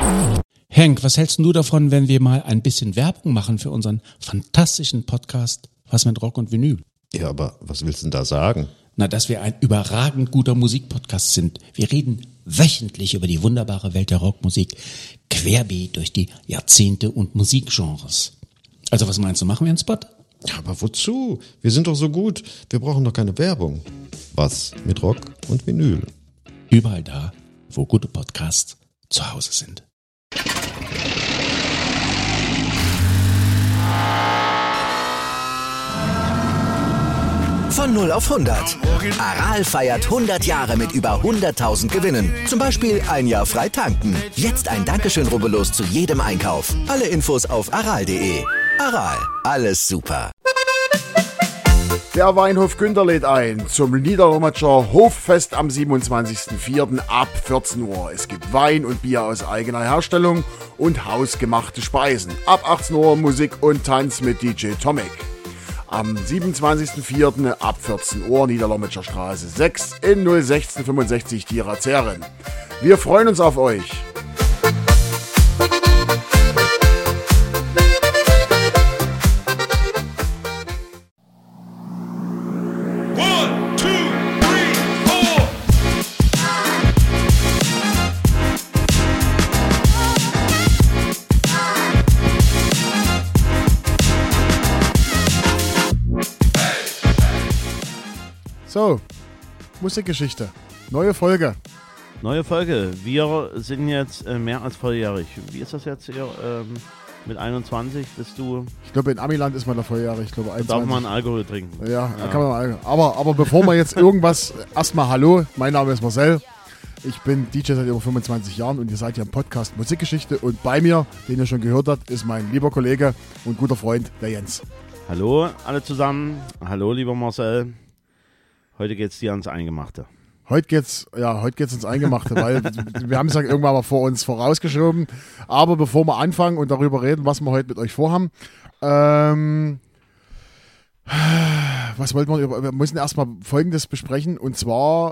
Henk, was hältst du davon, wenn wir mal ein bisschen Werbung machen für unseren fantastischen Podcast Was mit Rock und Vinyl? Ja, aber was willst du denn da sagen? Na, dass wir ein überragend guter Musikpodcast sind. Wir reden wöchentlich über die wunderbare Welt der Rockmusik, querbeet durch die Jahrzehnte und Musikgenres. Also was meinst du, machen wir einen Spot? Ja, aber wozu? Wir sind doch so gut. Wir brauchen doch keine Werbung. Was mit Rock und Vinyl? Überall da, wo gute Podcasts zu Hause sind. Von 0 auf 100. Aral feiert 100 Jahre mit über 100.000 Gewinnen. Zum Beispiel ein Jahr frei tanken. Jetzt ein Dankeschön, rubbellos zu jedem Einkauf. Alle Infos auf aral.de. Aral, alles super. Der Weinhof Günter lädt ein zum Niederlommatscher Hoffest am 27.04. ab 14 Uhr. Es gibt Wein und Bier aus eigener Herstellung und hausgemachte Speisen. Ab 18 Uhr Musik und Tanz mit DJ Tomek. Am 27.04. ab 14 Uhr Niederlommatscher Straße 6 in 01665 Tierazeren. Wir freuen uns auf euch. So, Musikgeschichte. Neue Folge. Neue Folge. Wir sind jetzt mehr als volljährig. Wie ist das jetzt hier? Mit 21 bist du... Ich glaube, in Amiland ist man da volljährig. Ich glaube, 21. Darf man Alkohol trinken? Ja. Da kann man mal aber bevor wir jetzt irgendwas... Erstmal hallo, mein Name ist Marcel. Ich bin DJ seit über 25 Jahren und ihr seid hier im Podcast Musikgeschichte. Und bei mir, den ihr schon gehört habt, ist mein lieber Kollege und guter Freund, der Jens. Hallo alle zusammen. Hallo lieber Marcel. Heute geht's dir ans Eingemachte. Heute geht's ins Eingemachte, weil wir haben es ja irgendwann mal vor uns vorausgeschoben. Aber bevor wir anfangen und darüber reden, was wir heute mit euch vorhaben, was wollten wir? Wir müssen erstmal Folgendes besprechen. Und zwar,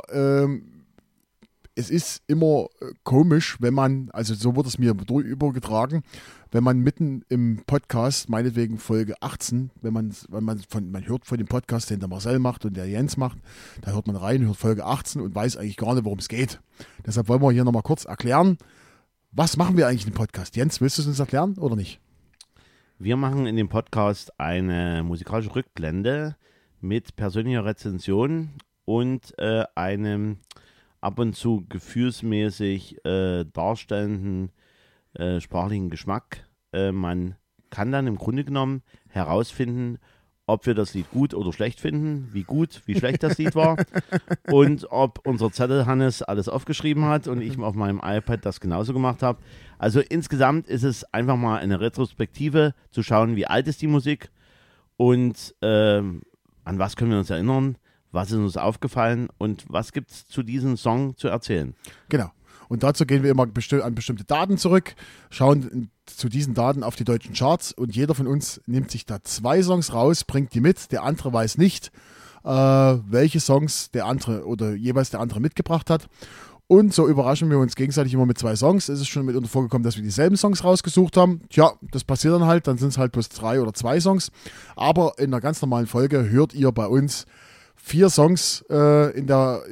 es ist immer komisch, wenn man, also so wird es mir übergetragen, wenn man mitten im Podcast, meinetwegen Folge 18, man hört von dem Podcast, den der Marcel macht und der Jens macht, da hört man rein, hört Folge 18 und weiß eigentlich gar nicht, worum es geht. Deshalb wollen wir hier nochmal kurz erklären, was machen wir eigentlich im Podcast? Jens, willst du es uns erklären oder nicht? Wir machen in dem Podcast eine musikalische Rückblende mit persönlicher Rezension und einem ab und zu gefühlsmäßig darstellenden sprachlichen Geschmack. Man kann dann im Grunde genommen herausfinden, ob wir das Lied gut oder schlecht finden, wie schlecht das Lied war und ob unser Zettel Hannes alles aufgeschrieben hat und ich auf meinem iPad das genauso gemacht habe. Also insgesamt ist es einfach mal eine Retrospektive, zu schauen, wie alt ist die Musik und an was können wir uns erinnern, was ist uns aufgefallen und was gibt es zu diesem Song zu erzählen. Genau. Und dazu gehen wir immer an bestimmte Daten zurück, schauen zu diesen Daten auf die deutschen Charts und jeder von uns nimmt sich da 2 Songs raus, bringt die mit, der andere weiß nicht, welche Songs der andere oder jeweils der andere mitgebracht hat. Und so überraschen wir uns gegenseitig immer mit 2 Songs. Es ist schon mitunter vorgekommen, dass wir dieselben Songs rausgesucht haben. Tja, das passiert dann halt sind es halt bloß 3 oder 2 Songs. Aber in einer ganz normalen Folge hört ihr bei uns 4 Songs in der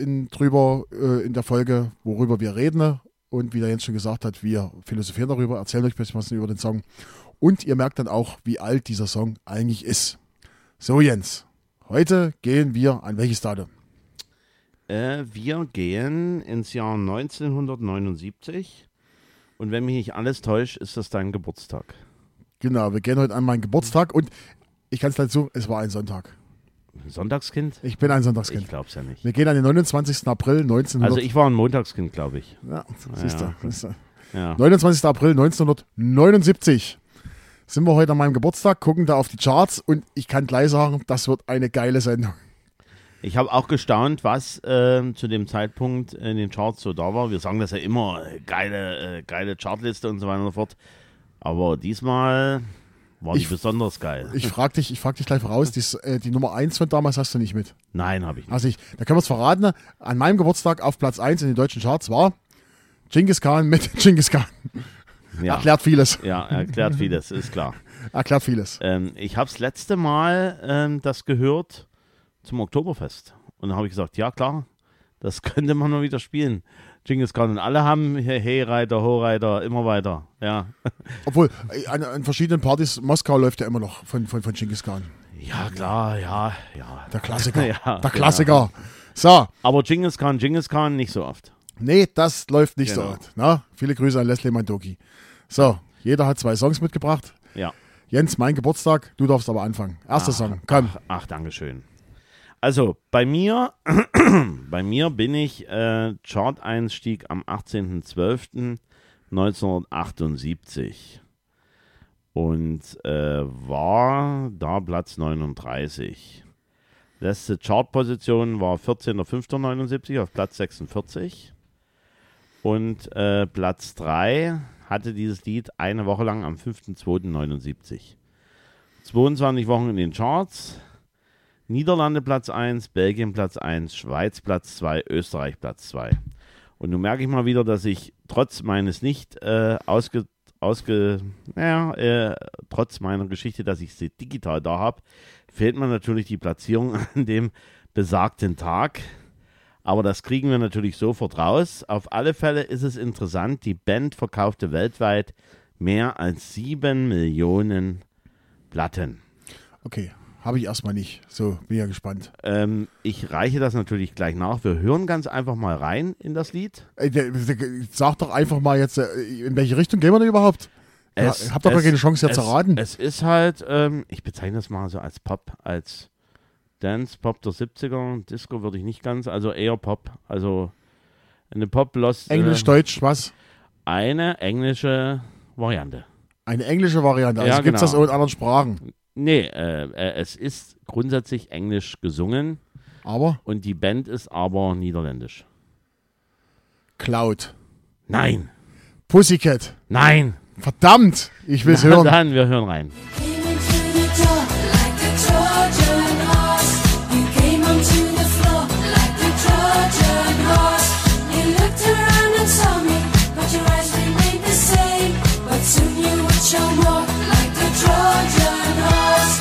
Folge, worüber wir reden. Und wie der Jens schon gesagt hat, wir philosophieren darüber, erzählen euch ein bisschen was über den Song. Und ihr merkt dann auch, wie alt dieser Song eigentlich ist. So Jens, heute gehen wir an welches Datum? Wir gehen ins Jahr 1979. Und wenn mich nicht alles täuscht, ist das dein Geburtstag. Genau, wir gehen heute an meinen Geburtstag. Und ich kann es dazu, es war ein Sonntag. Sonntagskind? Ich bin ein Sonntagskind. Ich glaub's ja nicht. Wir gehen an den 29. April 1900. Also ich war ein Montagskind, glaube ich. Ja, siehst du. Ja. 29. April 1979 sind wir heute an meinem Geburtstag, gucken da auf die Charts und ich kann gleich sagen, das wird eine geile Sendung. Ich habe auch gestaunt, was zu dem Zeitpunkt in den Charts so da war. Wir sagen das ja immer, geile Chartliste und so weiter und so fort. Aber diesmal war die besonders geil. Ich frag dich gleich voraus, die Nummer 1 von damals hast du nicht mit. Nein, habe ich nicht. Also da können wir es verraten, an meinem Geburtstag auf Platz 1 in den deutschen Charts war Genghis Khan mit Genghis Khan. Ja. Erklärt vieles. Ja, erklärt vieles, ist klar. Erklärt vieles. Ich habe das letzte Mal das gehört zum Oktoberfest. Und dann habe ich gesagt, ja klar, das könnte man mal wieder spielen. Genghis Khan und alle haben Hey Reiter, Ho Reiter, immer weiter. Ja, Obwohl, an verschiedenen Partys, Moskau läuft ja immer noch von Genghis Khan. ja klar, ja. Der Klassiker. Ja, Der Klassiker. So, Aber Genghis Khan nicht so oft. nee, das läuft nicht Genau. so oft. Na? Viele Grüße an Leslie Mandoki. So, jeder hat 2 Songs mitgebracht. Ja. Jens, mein Geburtstag, du darfst aber anfangen. Erster Song, komm. Ach, dankeschön. Also, bei mir bin ich Chart-Einstieg am 18.12.1978 und war da Platz 39. Letzte Chartposition war 14.05.79 auf Platz 46 und Platz 3 hatte dieses Lied eine Woche lang am 5.02.79. 22 Wochen in den Charts. Niederlande Platz 1, Belgien Platz 1, Schweiz Platz 2, Österreich Platz 2. Und nun merke ich mal wieder, dass ich trotz meines trotz meiner Geschichte, dass ich sie digital da habe, fehlt mir natürlich die Platzierung an dem besagten Tag. Aber das kriegen wir natürlich sofort raus. Auf alle Fälle ist es interessant, die Band verkaufte weltweit mehr als 7 Millionen Platten. Okay, habe ich erstmal nicht. So, bin ja gespannt. Ich reiche das natürlich gleich nach. Wir hören ganz einfach mal rein in das Lied. Sag doch einfach mal jetzt, in welche Richtung gehen wir denn überhaupt? Habt doch gar keine Chance jetzt zu raten. Es ist halt, ich bezeichne das mal so als Pop, als Dance, Pop der 70er. Disco würde ich nicht ganz, also eher Pop. Also eine Pop-Lost. Englisch, Deutsch, was? Eine englische Variante. Eine englische Variante. Also Ja, gibt es das genau. auch in anderen Sprachen. Nee, es ist grundsätzlich englisch gesungen Aber und die Band ist aber niederländisch. Cloud. Nein, Pussycat. nein. Verdammt, ich will es Na hören. dann, wir hören rein. Came into the door like a Trojan horse. You came onto the floor like a Trojan horse. You looked around and saw me, but your eyes remained the same. But soon you would show more like a Trojan horse.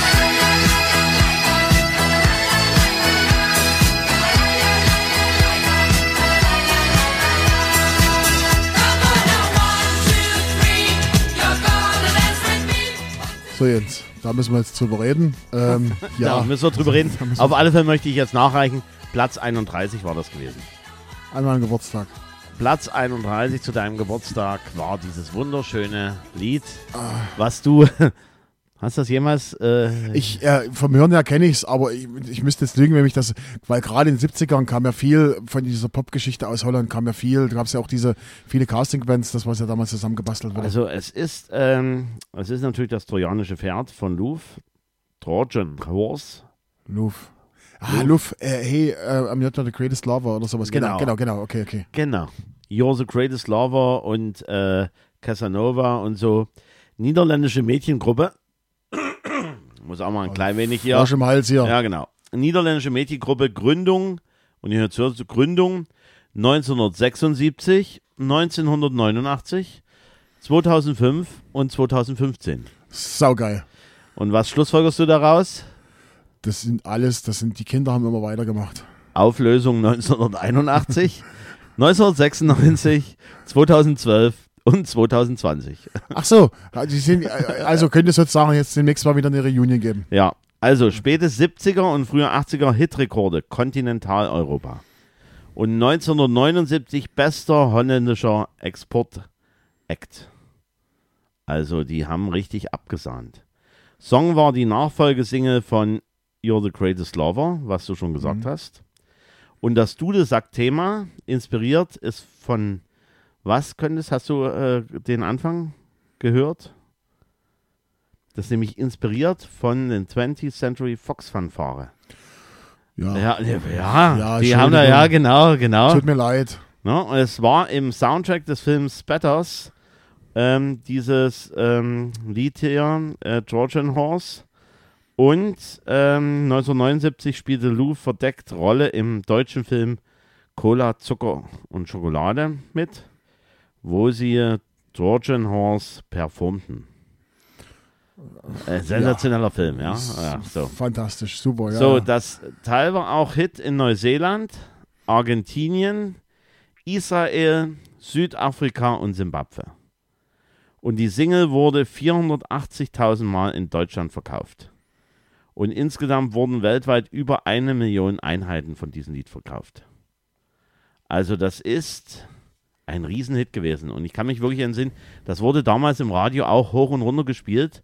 So Jens, da müssen wir jetzt drüber reden. Ja, Ja, müssen wir drüber reden. Auf alle Fälle möchte ich jetzt nachreichen. Platz 31 war das gewesen. an meinem Geburtstag. Platz 31 zu deinem Geburtstag war dieses wunderschöne Lied, was du... Hast du das jemals... Vom Hören her kenne ich es, aber ich müsste jetzt lügen, wenn mich das, weil gerade in den 70ern kam ja viel von dieser Popgeschichte aus Holland, kam ja viel, da gab es ja auch viele Casting-Bands, das was ja damals zusammengebastelt wurde. Also es ist natürlich das trojanische Pferd von Louvre, Trojan Horse. Louvre. Louvre, hey, I'm not the greatest lover oder sowas. Genau, okay. Genau. You're the Greatest Lover und Casanova und so. Niederländische Mädchengruppe. Muss auch mal ein klein wenig hier. Frosch im Hals hier. Ja, genau. Niederländische Mädchengruppe, Gründung, und ihr hört zu, Gründung 1976, 1989, 2005 und 2015. Saugeil. Und was schlussfolgerst du daraus? Die Kinder haben immer weitergemacht. Auflösung 1981, 1996, 2012 und 2020. Ach so, also könnte es sozusagen jetzt demnächst mal wieder eine Reunion geben. Ja, also späte 70er und frühe 80er Hitrekorde, Kontinentaleuropa. Und 1979 bester holländischer Export-Act. Also die haben richtig abgesahnt. Song war die Nachfolgesingle von You're the Greatest Lover, was du schon gesagt hast. Und das Dudelsack-Thema inspiriert ist von, was hast du den Anfang gehört? Das ist nämlich inspiriert von den 20th Century Fox Fanfare. Ja, die haben da, ja, genau. Tut mir leid. Ne? Und es war im Soundtrack des Films Spatters dieses Lied hier, Trojan Horse. Und 1979 spielte Lou verdeckt Rolle im deutschen Film Cola, Zucker und Schokolade mit, wo sie Trojan Horse performten. Sensationeller Film, ja. So. Fantastisch, super, ja. So, das Teil war auch Hit in Neuseeland, Argentinien, Israel, Südafrika und Simbabwe. Und die Single wurde 480.000 Mal in Deutschland verkauft. Und insgesamt wurden weltweit über 1 Million Einheiten von diesem Lied verkauft. Also das ist ein Riesenhit gewesen. Und ich kann mich wirklich entsinnen, das wurde damals im Radio auch hoch und runter gespielt.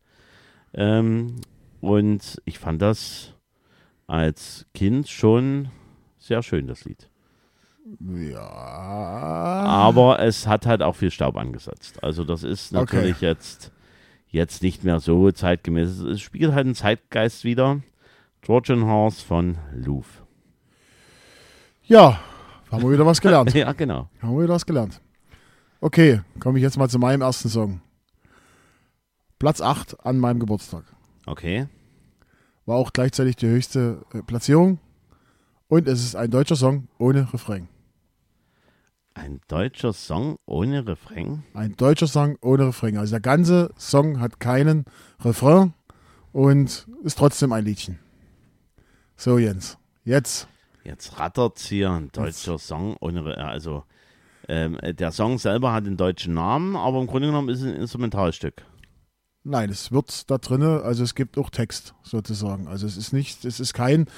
Und ich fand das als Kind schon sehr schön, das Lied. Ja. Aber es hat halt auch viel Staub angesetzt. Also das ist natürlich jetzt nicht mehr so zeitgemäß. Es spiegelt halt einen Zeitgeist wieder. Trojan Horse von Louvre. Ja, haben wir wieder was gelernt. Ja, genau. Haben wir wieder was gelernt. Okay, komme ich jetzt mal zu meinem ersten Song. Platz 8 an meinem Geburtstag. Okay. War auch gleichzeitig die höchste Platzierung. Und es ist ein deutscher Song ohne Refrain. Ein deutscher Song ohne Refrain? Ein deutscher Song ohne Refrain. Also der ganze Song hat keinen Refrain und ist trotzdem ein Liedchen. So, Jens. Jetzt. Jetzt rattert's hier, ein deutscher Song ohne Refrain. Also, der Song selber hat einen deutschen Namen, aber im Grunde genommen ist es ein Instrumentalstück. Nein, es wird da drinne, also es gibt auch Text sozusagen. Also es ist keine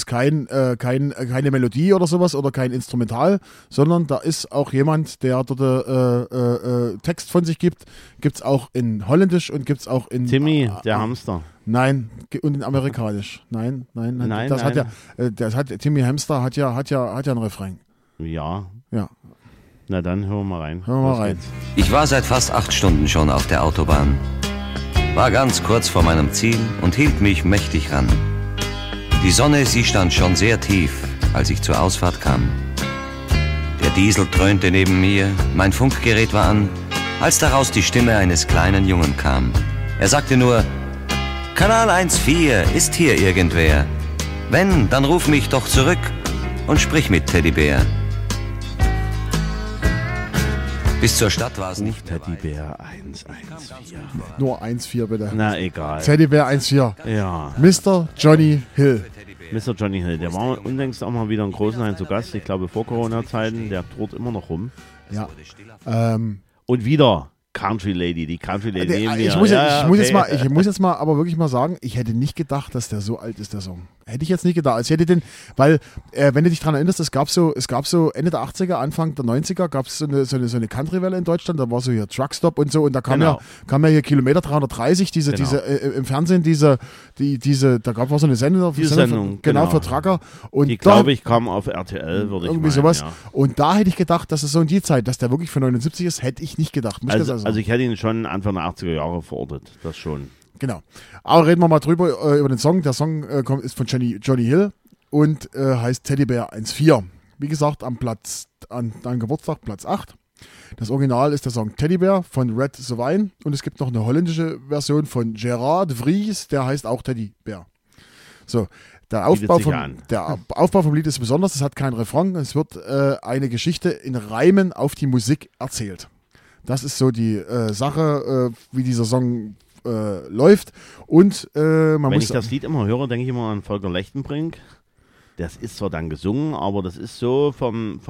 Melodie oder sowas oder kein Instrumental, sondern da ist auch jemand, der dort Text von sich gibt. Gibt's auch in Holländisch und gibt's auch in Timmy, der Hamster. Nein, und in Amerikanisch. Nein. Timmy Hamster hat ja einen Refrain. Ja. Ja. Na dann hören wir mal rein. Hören wir mal Los rein. geht's. Ich war seit fast 8 Stunden schon auf der Autobahn. War ganz kurz vor meinem Ziel und hielt mich mächtig ran. Die Sonne, sie stand schon sehr tief, als ich zur Ausfahrt kam. Der Diesel dröhnte neben mir, mein Funkgerät war an, als daraus die Stimme eines kleinen Jungen kam. Er sagte nur, Kanal 1.4, ist hier irgendwer? Wenn, dann ruf mich doch zurück und sprich mit Teddybär. Bis zur Stadt war es nicht mehr weit. Teddybär 114. Nur 1,4 bitte. Na egal. Teddybär 1,4. Ja, Mr. Johnny Hill. Mr. Johnny Hill, der war unlängst auch mal wieder in Großenhain zu Gast. Ich glaube vor Corona-Zeiten, der tourt immer noch rum. Ja. Und wieder Country Lady, die Country Lady neben mir. Ich muss jetzt mal aber wirklich mal sagen, ich hätte nicht gedacht, dass der so alt ist, der Song. Hätte ich jetzt nicht gedacht. Also ich hätte den, weil, wenn du dich dran erinnerst, es gab so Ende der 80er, Anfang der 90er, gab es so eine Country-Welle in Deutschland, da war so hier Truckstop und so, und da kam ja hier Kilometer 330, im Fernsehen, da gab es so eine Sendung, für Trucker. Und die, glaube ich, kam auf RTL, würde ich irgendwie meinen, sowas. ja. Und da hätte ich gedacht, dass es so in die Zeit, dass der wirklich für 79 ist, hätte ich nicht gedacht. Also ich hätte ihn schon Anfang der 80er Jahre verortet, das schon. Genau. Aber reden wir mal drüber, über den Song. Der Song ist von Johnny Hill und heißt Teddybär 1.4. Wie gesagt, an Geburtstag Platz 8. Das Original ist der Song Teddybär von Red Sovine und es gibt noch eine holländische Version von Gerard de Vries, der heißt auch Teddybär. So, der Aufbau vom Lied ist besonders, es hat keinen Refrain, es wird eine Geschichte in Reimen auf die Musik erzählt. Das ist so die Sache, wie dieser Song läuft. Und Wenn ich das Lied immer höre, denke ich immer an Volker Lechtenbrink. Das ist zwar dann gesungen, aber das ist so vom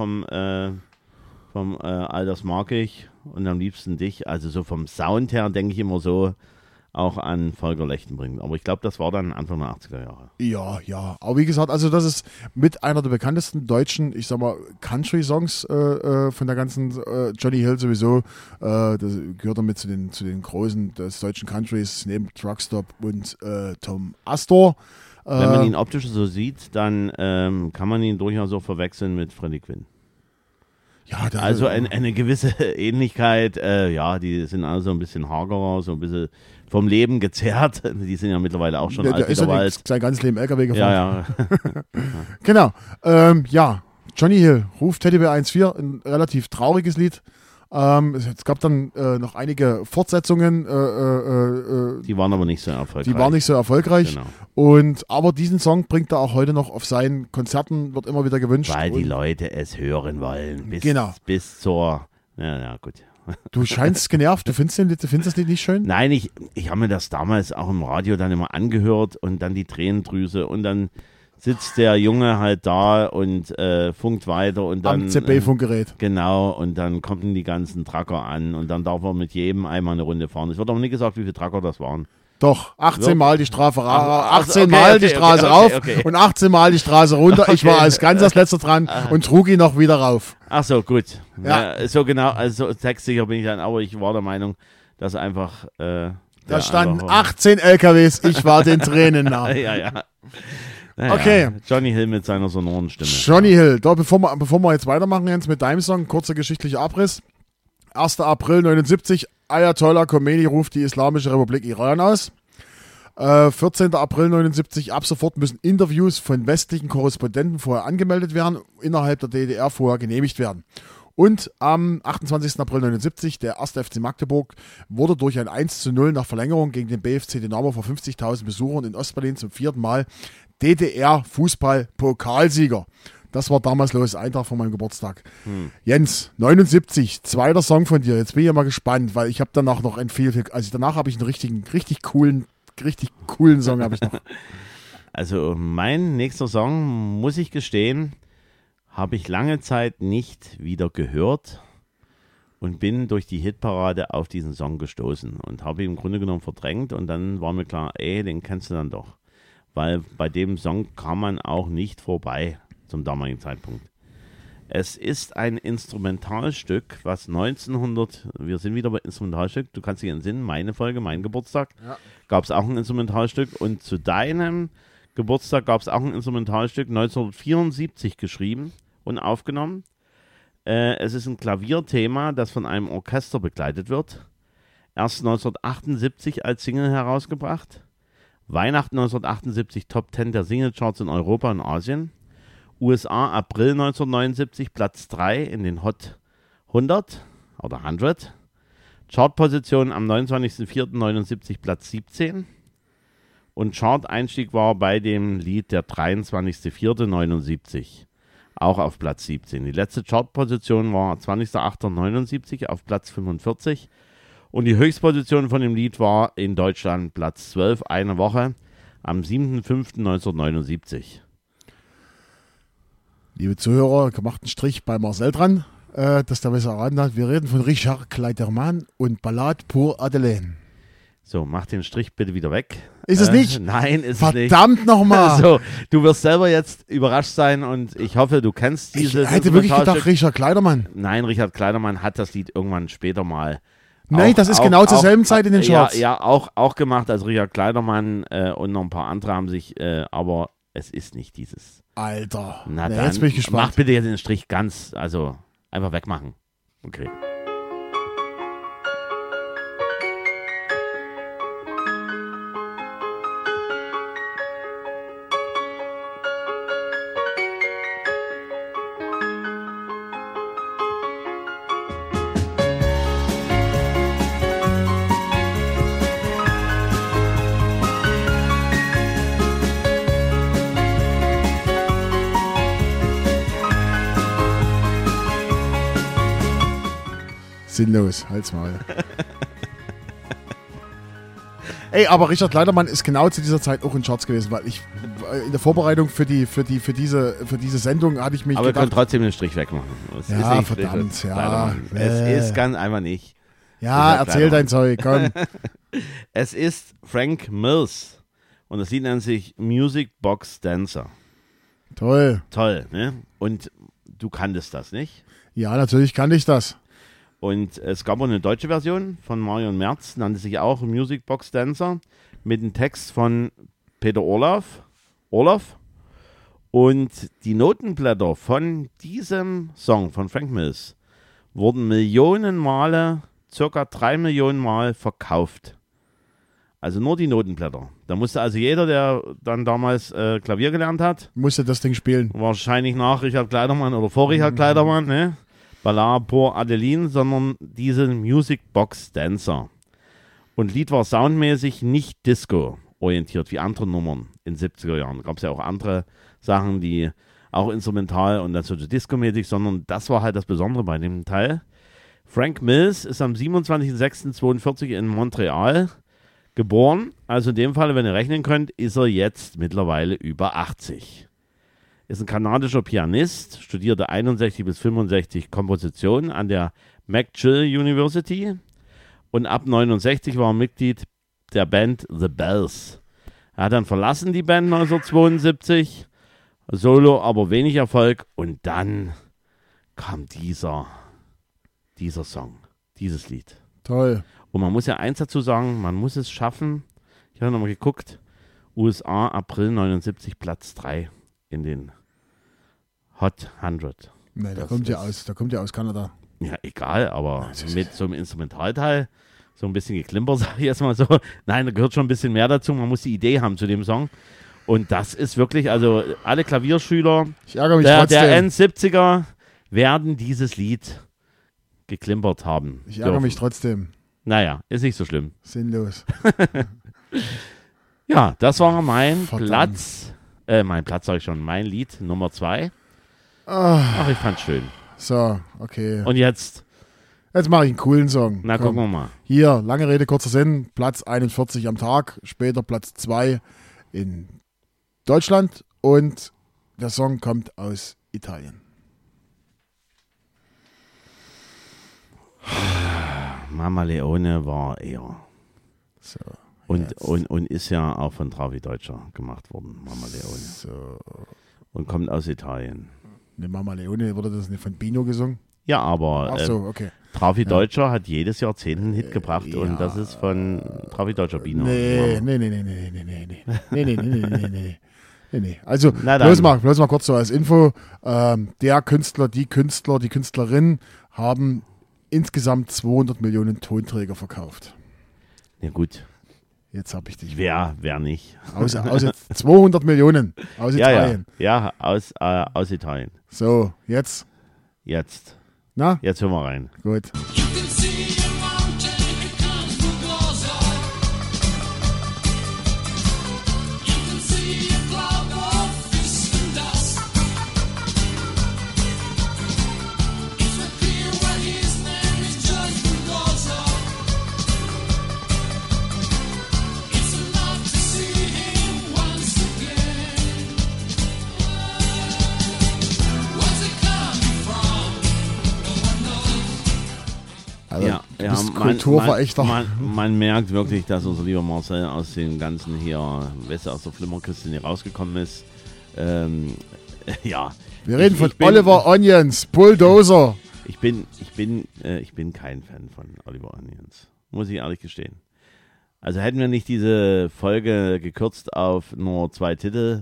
All das mag ich und am liebsten dich. Also so vom Sound her denke ich immer so auch an Volker Lechtenbrink. Aber ich glaube, das war dann Anfang der 80er Jahre. Ja. Aber wie gesagt, also das ist mit einer der bekanntesten deutschen, ich sag mal, Country-Songs von der ganzen Johnny Hill sowieso. Das gehört damit zu den Großen des deutschen Countries, neben Truckstop und Tom Astor. Wenn man ihn optisch so sieht, dann kann man ihn durchaus auch verwechseln mit Freddie Quinn. Ja, also eine gewisse Ähnlichkeit, die sind alle so ein bisschen hagerer, so ein bisschen vom Leben gezerrt. Die sind ja mittlerweile auch schon alt wie der Wald. Sein ganzes Leben LKW gefahren. Ja. Genau. Johnny Hill, ruft Teddybär 1.4, ein relativ trauriges Lied. Es gab dann noch einige Fortsetzungen. Die waren aber nicht so erfolgreich. Genau. Aber diesen Song bringt er auch heute noch auf seinen Konzerten, wird immer wieder gewünscht. Weil die Leute es hören wollen. Bis zur, ja gut. Du scheinst genervt, du findest das Lied nicht schön? Nein, ich habe mir das damals auch im Radio dann immer angehört und dann die Tränendrüse und dann sitzt der Junge halt da und funkt weiter und dann Am CB-Funkgerät. Genau, und dann kommen die ganzen Tracker an und dann darf er mit jedem einmal eine Runde fahren. Es wird aber nicht gesagt, wie viele Tracker das waren. Doch, 18 Mal die Straße okay, die Straße rauf und 18 Mal die Straße runter. Ich war als ganz als letzter dran und trug ihn noch wieder rauf. Ach so, gut. Ja. So genau, also textsicher bin ich dann, aber ich war der Meinung, dass einfach Da standen 18 LKWs, ich war den Tränen nah. ja. Naja, Okay. Johnny Hill mit seiner sonoren Stimme. Johnny Hill, da, bevor wir jetzt weitermachen, Jens, mit deinem Song, kurzer geschichtlicher Abriss. 1. April 79, Ayatollah Khomeini ruft die Islamische Republik Iran aus. 14. April 79, ab sofort müssen Interviews von westlichen Korrespondenten vorher angemeldet werden, innerhalb der DDR vorher genehmigt werden. Und am 28. April 79, der 1. FC Magdeburg wurde durch ein 1:0 nach Verlängerung gegen den BFC Dynamo vor 50.000 Besuchern in Ostberlin zum 4. Mal DDR-Fußball-Pokalsieger. Das war damals los, ein Tag vor meinem Geburtstag. Jens, 79, zweiter Song von dir. Jetzt bin ich ja mal gespannt, weil ich habe danach noch danach habe ich einen richtig coolen Song habe ich noch. Also mein nächster Song, muss ich gestehen, habe ich lange Zeit nicht wieder gehört und bin durch die Hitparade auf diesen Song gestoßen und habe ihn im Grunde genommen verdrängt und dann war mir klar, den kennst du dann doch. Weil bei dem Song kam man auch nicht vorbei zum damaligen Zeitpunkt. Es ist ein Instrumentalstück, was wir sind wieder bei Instrumentalstück, du kannst dich entsinnen, meine Folge, mein Geburtstag, gab es auch ein Instrumentalstück und zu deinem Geburtstag gab es auch ein Instrumentalstück, 1974 geschrieben und aufgenommen. Es ist ein Klavierthema, das von einem Orchester begleitet wird. Erst 1978 als Single herausgebracht. Weihnachten 1978 Top 10 der Singlecharts in Europa und Asien. USA April 1979 Platz 3 in den Hot 100 oder 100. Chartposition am 29.04.79 Platz 17. Und Chart-Einstieg war bei dem Lied der 23.04.79 auch auf Platz 17. Die letzte Chartposition war 20.08.79 auf Platz 45. Und die Höchstposition von dem Lied war in Deutschland Platz 12, eine Woche, am 7.05.1979. Liebe Zuhörer, gemachten Strich bei Marcel dran, dass der besser erraten hat. Wir reden von Richard Kleiderman und Ballade pour Adelaine. So, mach den Strich bitte wieder weg. Ist es nicht? Nein, ist es nicht. Verdammt nochmal. Also, du wirst selber jetzt überrascht sein und ich hoffe, du kennst dieses Ich hätte wirklich gedacht, Instrumentalstück. Richard Kleiderman. Nein, Richard Kleiderman hat das Lied irgendwann später mal. Nein, das ist genau zur selben Zeit in den Charts. Ja, auch gemacht. Also Richard Kleiderman und noch ein paar andere haben sich, aber es ist nicht dieses. Alter, Na na, dann, jetzt bin ich gespannt. mach bitte jetzt den Strich ganz, also einfach wegmachen. Okay. Sinnlos, halt's mal. Ey, aber Richard Kleiderman ist genau zu dieser Zeit auch in Charts gewesen, weil ich in der Vorbereitung für diese Sendung hatte ich mich Aber wir können gedacht, trotzdem den Strich wegmachen. Es Ja, ist nicht verdammt, Richard ja. Kleiderman. Es ist ganz einfach nicht. ja, Richard erzähl dein Zeug, komm. Es ist Frank Mills und das Lied nennt sich Music Box Dancer. Toll. Toll, ne? Und du kanntest das, nicht? Ja, natürlich kann ich das. Und es gab auch eine deutsche Version von Marion Merz, nannte sich auch Music Box Dancer, mit einem Text von Peter Orloff. Und die Notenblätter von diesem Song von Frank Mills wurden Millionen Male, circa 3 Millionen Mal verkauft. Also nur die Notenblätter. Da musste also jeder, der dann damals Klavier gelernt hat, Musste das Ding spielen. wahrscheinlich nach Richard Kleiderman oder vor Richard Kleiderman, ne? Ballade pour Adeline, sondern diese Music Box Dancer. Und Lied war soundmäßig nicht Disco-orientiert wie andere Nummern in den 70er Jahren. Da gab es ja auch andere Sachen, die auch instrumental und dann so Disco-mäßig, sondern das war halt das Besondere bei dem Teil. Frank Mills ist am 27.06.42 in Montreal geboren. Also in dem Fall, wenn ihr rechnen könnt, ist er jetzt mittlerweile über 80. Ist ein kanadischer Pianist, studierte 61 bis 65 Komposition an der McGill University und ab 69 war er Mitglied der Band The Bells. Er hat dann verlassen die Band 1972, Solo aber wenig Erfolg und dann kam dieser Song, dieses Lied. Toll. Und man muss ja eins dazu sagen, man muss es schaffen. Ich habe nochmal geguckt, USA April 79 Platz 3 in den Hot 100. Nee, der Das kommt ja ist- aus Kanada. Ja, egal, aber Das ist- mit so einem Instrumentalteil, so ein bisschen geklimpert, sage ich jetzt mal so. Nein, da gehört schon ein bisschen mehr dazu. Man muss die Idee haben zu dem Song. Und das ist wirklich, also alle Klavierschüler Ich ärgere mich der trotzdem. N70er werden dieses Lied geklimpert haben. Ich ärgere dürfen. mich trotzdem. Naja, ist nicht so schlimm. Sinnlos. Ja, das war mein Verdammt. mein Lied Nummer 2. Ach, ich fand's schön. So, okay. Und jetzt, Jetzt mache ich einen coolen Song. na Komm. gucken wir mal. Hier, lange Rede, kurzer Sinn. Platz 41 am Tag, später Platz 2 in Deutschland und der Song kommt aus Italien. Mama Leone war eher. So, Und, jetzt. und ist ja auch von Travi Deutscher gemacht worden, Mama Leone. So. Und kommt aus Italien. Ne, Mama Leone, wurde das nicht von Bino gesungen? Ja, aber Ach so, okay. Travi Deutscher hat jedes Jahrzehnt einen Hit gebracht ja. und das ist von Travi Deutscher Bino. Nee. Also, Na dann. bloß mal kurz so als Info. Der Künstler, die Künstlerin haben insgesamt 200 Millionen Tonträger verkauft. Ja gut, Jetzt habe ich dich. wer nicht. Aus 200 Millionen aus Ja, Italien. ja, aus Italien. So, jetzt. Jetzt Na, hören wir rein. gut. Also, du bist Kulturverächter. Man merkt wirklich, dass unser lieber Marcel aus dem Ganzen hier, weißt du, aus der Flimmerkiste hier rausgekommen ist. Ja. Wir reden von ich bin- Oliver Onions, Bulldozer. Ich bin kein Fan von Oliver Onions, muss ich ehrlich gestehen. Also hätten wir nicht diese Folge gekürzt auf nur 2 Titel,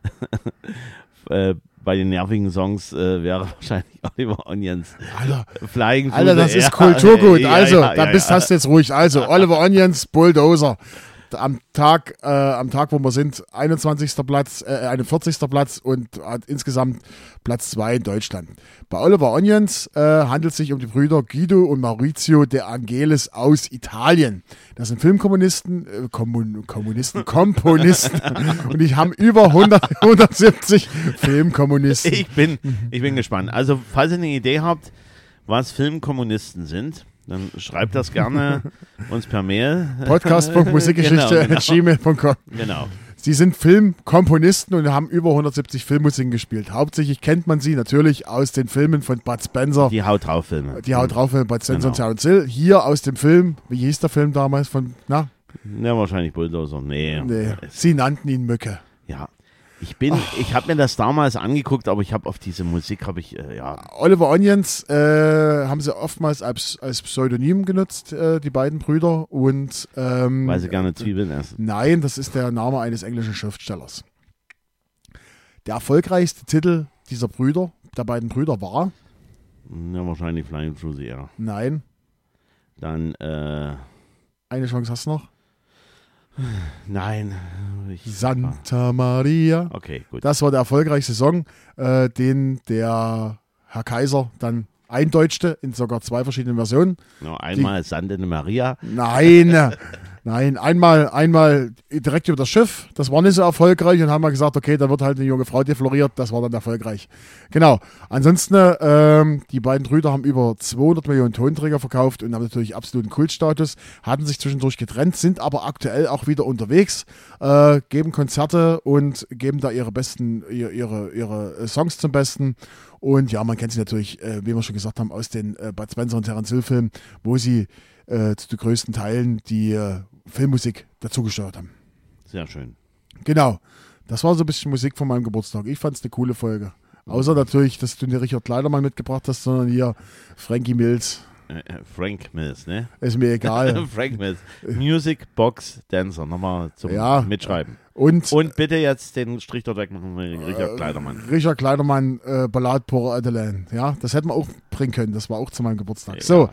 bei den nervigen Songs wäre wahrscheinlich Oliver Onions Flying Through Alter, das the ist Air. Kulturgut. Ja, Also, ja, da ja, bist ja. hast du jetzt ruhig. Also, Oliver Onions, Bulldozer. Am Tag, wo wir sind, 41. Platz und hat insgesamt Platz 2 in Deutschland. Bei Oliver Onions handelt es sich um die Brüder Guido und Maurizio De Angelis aus Italien. Das sind Filmkommunisten, Komponisten und die haben über 170 Filmkommunisten. Ich bin gespannt. Also, falls ihr eine Idee habt, was Filmkommunisten sind, dann schreibt das gerne uns per Mail. Podcast.musikgeschichte@gmail.com. Genau. Sie sind Filmkomponisten und haben über 170 Filmmusiken gespielt. Hauptsächlich kennt man sie natürlich aus den Filmen von Bud Spencer. Die Haut drauf Filme. Die Haut drauf von Bud Spencer Genau. und Terence Hill. Hier aus dem Film, wie hieß der Film damals von, Ja, wahrscheinlich Bulldozer. Nee. Sie nannten ihn Mücke. Ja. Ich habe mir das damals angeguckt, aber ich habe auf diese Musik, Oliver Onions haben sie oftmals als Pseudonym genutzt, die beiden Brüder. Und weil sie gerne Zwiebeln essen. nein, das ist der Name eines englischen Schriftstellers. Der erfolgreichste Titel dieser der beiden Brüder war, Ja, wahrscheinlich Flying Through the Air. nein, Dann, eine Chance hast du noch. nein. Santa Maria. Okay, gut. Das war der erfolgreichste Song, den der Herr Kaiser dann eindeutschte in sogar 2 verschiedenen Versionen. Genau, einmal Santa Maria. Nein, Nein, einmal direkt über das Schiff. Das war nicht so erfolgreich und haben wir gesagt, okay, da wird halt eine junge Frau defloriert. Das war dann erfolgreich. Genau. Ansonsten, die beiden Brüder haben über 200 Millionen Tonträger verkauft und haben natürlich absoluten Kultstatus. Hatten sich zwischendurch getrennt, sind aber aktuell auch wieder unterwegs, geben Konzerte und geben da ihre Songs zum Besten. Und ja, man kennt sie natürlich, wie wir schon gesagt haben, aus den Bud Spencer und Terence Hill Filmen, wo sie zu den größten Teilen die Filmmusik dazugesteuert haben. Sehr schön. Genau. Das war so ein bisschen Musik von meinem Geburtstag. Ich fand es eine coole Folge. Außer natürlich, dass du nicht Richard Kleidermann mitgebracht hast, sondern hier Frankie Mills. Frank Mills, ne? Ist mir egal. Frank Mills. Music Box Dancer. Nochmal zum Mitschreiben. Und bitte jetzt den Strich dort wegmachen mit Richard Kleidermann. Richard Kleidermann, Ballade pour Adelaine. Ja, das hätten wir auch bringen können. Das war auch zu meinem Geburtstag. Ja. So.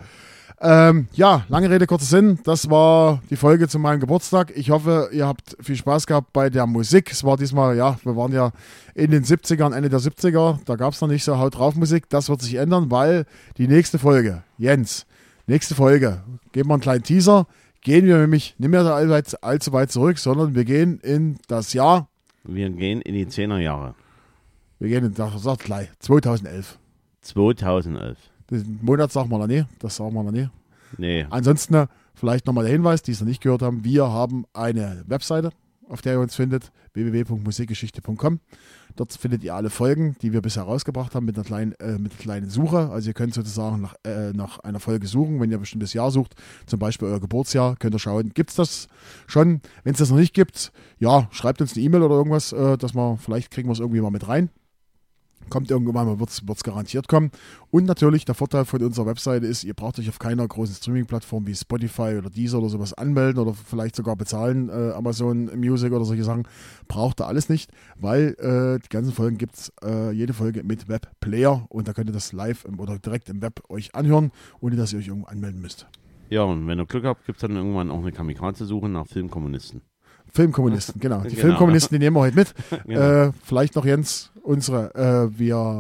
Lange Rede, kurzer Sinn. Das war die Folge zu meinem Geburtstag. Ich hoffe, ihr habt viel Spaß gehabt bei der Musik. Es war diesmal, wir waren ja in den 70ern, Ende der 70er. Da gab es noch nicht so Haut drauf Musik. Das wird sich ändern, weil die nächste Folge, Jens, geben wir einen kleinen Teaser. Gehen wir nämlich nicht mehr allzu weit zurück, sondern wir gehen in das Jahr. Wir gehen in die 10er Jahre. Wir gehen in, sagt gleich, 2011. 2011. Den Monat sagen wir noch nie, das sagen wir noch nie. Nee. Ansonsten vielleicht nochmal der Hinweis, die es noch nicht gehört haben, wir haben eine Webseite, auf der ihr uns findet, www.musikgeschichte.com. Dort findet ihr alle Folgen, die wir bisher rausgebracht haben, mit einer kleinen Suche. Also ihr könnt sozusagen nach einer Folge suchen, wenn ihr ein bestimmtes Jahr sucht, zum Beispiel euer Geburtsjahr, könnt ihr schauen, gibt es das schon? Wenn es das noch nicht gibt, ja, schreibt uns eine E-Mail oder irgendwas, vielleicht kriegen wir es irgendwie mal mit rein. Kommt irgendwann mal, wird es garantiert kommen. Und natürlich, der Vorteil von unserer Webseite ist, ihr braucht euch auf keiner großen Streaming-Plattform wie Spotify oder Deezer oder sowas anmelden oder vielleicht sogar bezahlen, Amazon Music oder solche Sachen. Braucht ihr alles nicht, weil die ganzen Folgen gibt es, jede Folge mit Webplayer und da könnt ihr das live oder direkt im Web euch anhören, ohne dass ihr euch irgendwo anmelden müsst. Ja, und wenn ihr Glück habt, gibt es dann irgendwann auch eine Kamikaze-Suche nach Filmkommunisten. Filmkommunisten, genau. Die Genau. Filmkommunisten, die nehmen wir heute mit. Genau. Vielleicht noch, Jens, unsere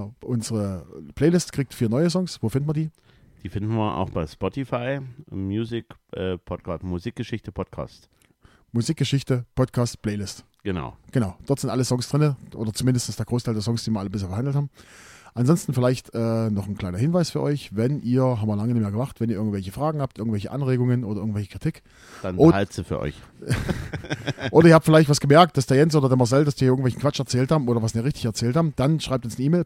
Playlist kriegt 4 neue Songs. Wo finden wir die? Die finden wir auch bei Spotify, Podcast, Musikgeschichte Podcast. Musikgeschichte, Podcast, Playlist. Genau. Genau, dort sind alle Songs drin, oder zumindest der Großteil der Songs, die wir alle bisher verhandelt haben. Ansonsten vielleicht noch ein kleiner Hinweis für euch, haben wir lange nicht mehr gemacht, wenn ihr irgendwelche Fragen habt, irgendwelche Anregungen oder irgendwelche Kritik. Dann behaltet sie für euch. Oder ihr habt vielleicht was gemerkt, dass der Jens oder der Marcel, dass die irgendwelchen Quatsch erzählt haben oder was nicht richtig erzählt haben, dann schreibt uns eine E-Mail,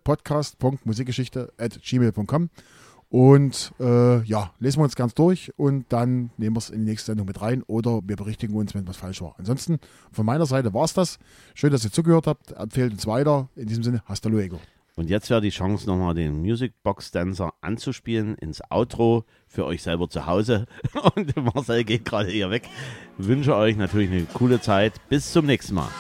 podcast.musikgeschichte@gmail.com und lesen wir uns ganz durch und dann nehmen wir es in die nächste Sendung mit rein oder wir berichtigen uns, wenn was falsch war. Ansonsten, von meiner Seite war es das. Schön, dass ihr zugehört habt. Empfehlt uns weiter. In diesem Sinne, hasta luego. Und jetzt wäre die Chance, nochmal den Music Box Dancer anzuspielen ins Outro für euch selber zu Hause. Und Marcel geht gerade hier weg. Ich wünsche euch natürlich eine coole Zeit. Bis zum nächsten Mal.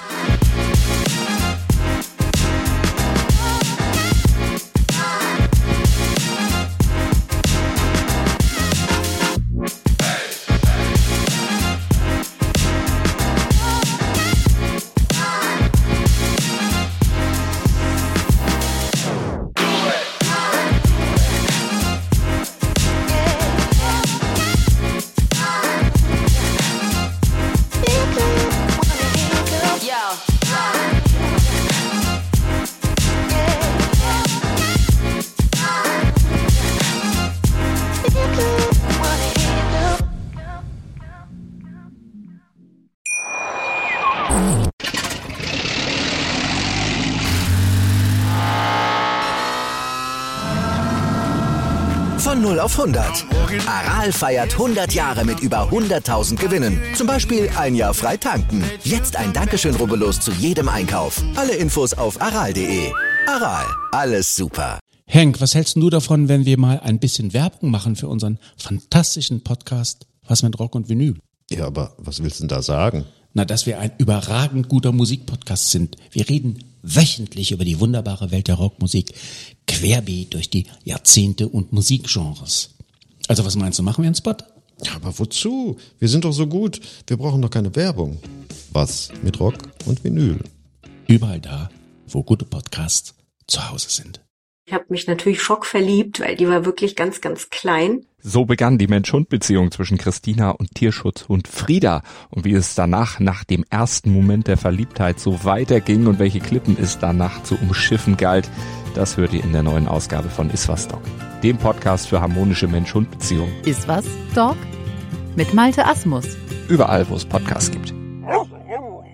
Von 0 auf 100. Aral feiert 100 Jahre mit über 100.000 Gewinnen. Zum Beispiel ein Jahr frei tanken. Jetzt ein Dankeschön, rubbellos zu jedem Einkauf. Alle Infos auf aral.de. Aral, alles super. Henk, was hältst du davon, wenn wir mal ein bisschen Werbung machen für unseren fantastischen Podcast Was mit Rock und Vinyl? Ja, aber was willst du denn da sagen? Na, dass wir ein überragend guter Musikpodcast sind. Wir reden wöchentlich über die wunderbare Welt der Rockmusik, querbeet durch die Jahrzehnte und Musikgenres. Also was meinst du, machen wir einen Spot? Ja, aber wozu? Wir sind doch so gut. Wir brauchen doch keine Werbung. Was mit Rock und Vinyl? Überall da, wo gute Podcasts zu Hause sind. Ich habe mich natürlich schockverliebt, weil die war wirklich ganz, ganz klein. So begann die Mensch-Hund-Beziehung zwischen Christina und Tierschutzhund Frieda. Und wie es danach, nach dem ersten Moment der Verliebtheit, so weiterging und welche Klippen es danach zu umschiffen galt, das hört ihr in der neuen Ausgabe von Iswas Dog, dem Podcast für harmonische Mensch-Hund-Beziehungen. Iswas Dog? Mit Malte Asmus. Überall, wo es Podcasts gibt.